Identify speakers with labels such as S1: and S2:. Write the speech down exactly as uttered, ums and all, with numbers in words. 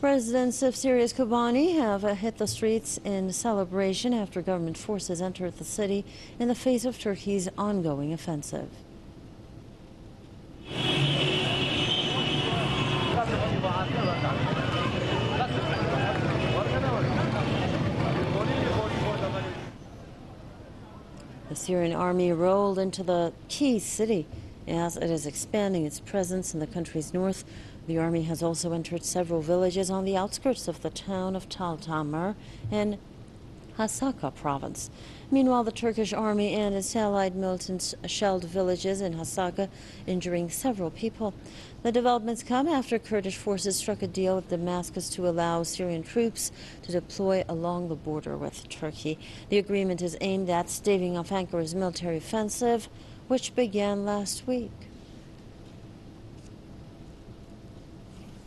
S1: Residents of Syria's Kobani have uh, hit the streets in celebration after government forces entered the city in the face of Turkey's ongoing offensive. The Syrian army rolled into the key city as it is expanding its presence in the country's north. The army has also entered several villages on the outskirts of the town of Tal Tamr in Hasaka province. Meanwhile, the Turkish army and its allied militants shelled villages in Hasaka, injuring several people. The developments come after Kurdish forces struck a deal with Damascus to allow Syrian troops to deploy along the border with Turkey. The agreement is aimed at staving off Ankara's military offensive, which began last week.